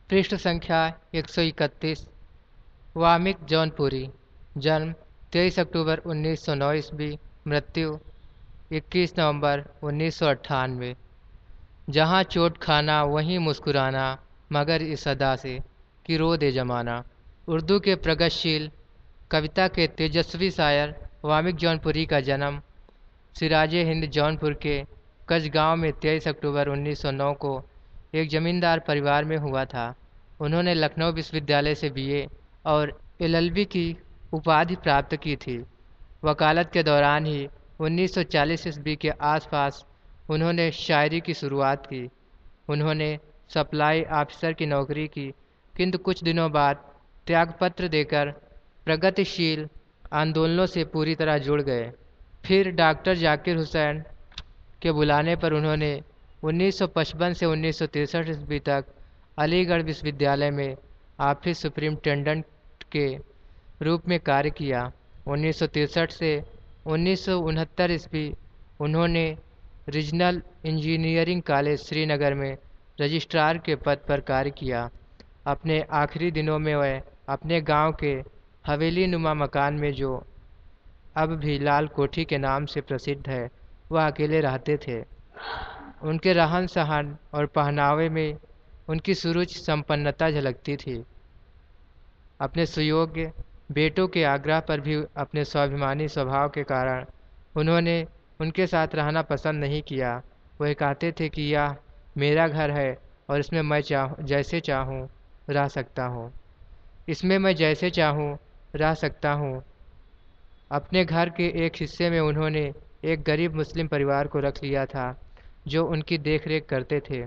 पृष्ठ संख्या 131। वामिक जौनपुरी, जन्म 23 अक्टूबर 1909 ईस्वी, मृत्यु 21 नवंबर 1998। जहाँ चोट खाना वहीं मुस्कुराना, मगर इस अदा से कि रो दे जमाना। उर्दू के प्रगतिशील कविता के तेजस्वी शायर वामिक जौनपुरी का जन्म सिराजे हिंद जौनपुर के कचगांव में 23 अक्टूबर 1909 को एक जमींदार परिवार में हुआ था। उन्होंने लखनऊ विश्वविद्यालय से बीए और एलएलबी की उपाधि प्राप्त की थी। वकालत के दौरान ही 1940 ईस्वी के आसपास उन्होंने शायरी की शुरुआत की। उन्होंने सप्लाई ऑफिसर की नौकरी की, किंतु कुछ दिनों बाद त्यागपत्र देकर प्रगतिशील आंदोलनों से पूरी तरह जुड़ गए। फिर डॉक्टर जाकिर हुसैन के बुलाने पर उन्होंने 1955 से 1963 ईस्वी तक अलीगढ़ विश्वविद्यालय में ऑफिस सुपरिटेंडेंट के रूप में कार्य किया। 1963 से 1969 ईस्वी उन्होंने रीजनल इंजीनियरिंग कॉलेज श्रीनगर में रजिस्ट्रार के पद पर कार्य किया। अपने आखिरी दिनों में वह अपने गांव के हवेली नुमा मकान में, जो अब भी लाल कोठी के नाम से प्रसिद्ध है, वह अकेले रहते थे। उनके रहन सहन और पहनावे में उनकी सुरुचि संपन्नता झलकती थी। अपने सुयोग्य बेटों के आग्रह पर भी अपने स्वाभिमानी स्वभाव के कारण उन्होंने उनके साथ रहना पसंद नहीं किया। वह कहते थे कि यह मेरा घर है और इसमें मैं जैसे चाहूँ रह सकता हूँ। इसमें मैं जैसे चाहूँ रह सकता हूँ। अपने घर के एक हिस्से में उन्होंने एक गरीब मुस्लिम परिवार को रख लिया था, जो उनकी देखरेख करते थे।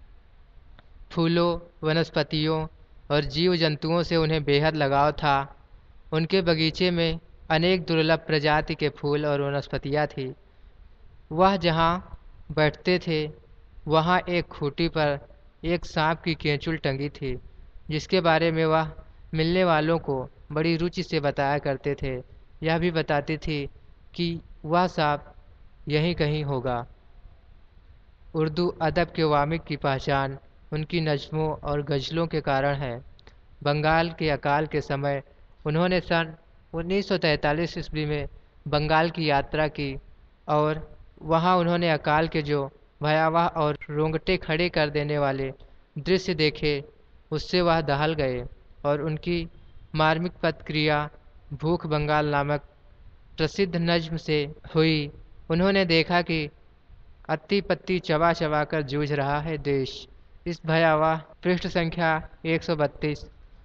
फूलों, वनस्पतियों और जीव जंतुओं से उन्हें बेहद लगाव था। उनके बगीचे में अनेक दुर्लभ प्रजाति के फूल और वनस्पतियाँ थी। वह जहाँ बैठते थे, वहाँ एक खूंटी पर एक सांप की केंचुल टंगी थी, जिसके बारे में वह मिलने वालों को बड़ी रुचि से बताया करते थे। यह भी बताती थी कि वह सांप यहीं कहीं होगा। उर्दू अदब के वामिक की पहचान उनकी नज़्मों और गज़लों के कारण है। बंगाल के अकाल के समय उन्होंने सन 1943 ईस्वी में बंगाल की यात्रा की और वहां उन्होंने अकाल के जो भयावह और रोंगटे खड़े कर देने वाले दृश्य देखे, उससे वह दहल गए और उनकी मार्मिक प्रतिक्रिया भूख बंगाल नामक प्रसिद्ध नज्म से हुई। उन्होंने देखा कि अत्ती पत्ती चबा चबा कर जूझ रहा है देश। इस भयावह पृष्ठ संख्या 132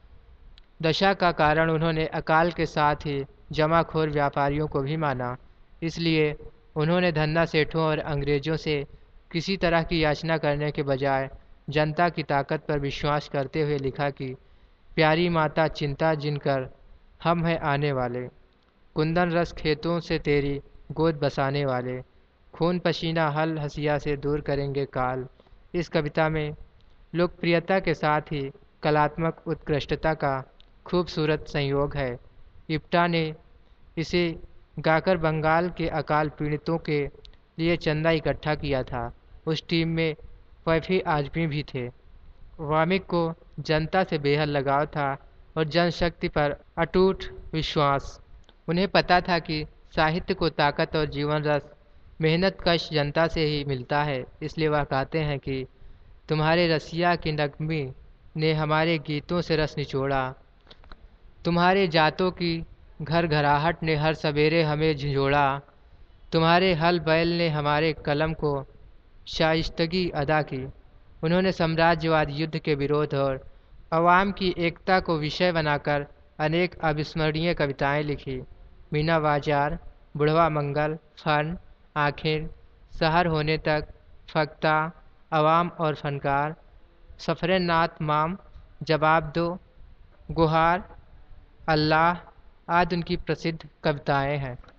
दशा का कारण उन्होंने अकाल के साथ ही जमाखोर व्यापारियों को भी माना। इसलिए उन्होंने धन्ना सेठों और अंग्रेजों से किसी तरह की याचना करने के बजाय जनता की ताकत पर विश्वास करते हुए लिखा कि प्यारी माता चिंता जिनकर हम हैं आने वाले, कुंदन रस खेतों से तेरी गोद बसाने वाले, खून पसीना हल हसिया से दूर करेंगे काल। इस कविता में लोकप्रियता के साथ ही कलात्मक उत्कृष्टता का खूबसूरत संयोग है। इप्टा ने इसे गाकर बंगाल के अकाल पीड़ितों के लिए चंदा इकट्ठा किया था। उस टीम में फैफी आजमी भी थे। वामिक को जनता से बेहद लगाव था और जनशक्ति पर अटूट विश्वास। उन्हें पता था कि साहित्य को ताकत और जीवन रस मेहनत कश जनता से ही मिलता है। इसलिए वह कहते हैं कि तुम्हारे रसिया की नगमी ने हमारे गीतों से रस निचोड़ा, तुम्हारे जातों की घर घराहट ने हर सवेरे हमें झिंझोड़ा, तुम्हारे हल बैल ने हमारे कलम को शाइस्तगी अदा की। उन्होंने साम्राज्यवाद युद्ध के विरोध और अवाम की एकता को विषय बनाकर अनेक अविस्मरणीय कविताएं लिखी। मीना बाजार, बुढ़वा मंगल, फन, आखिर, शहर होने तक, फक्ता, अवाम और फनकार, सफरे नात माम, जवाब दो, गुहार, अल्लाह आदि उनकी प्रसिद्ध कविताएं हैं।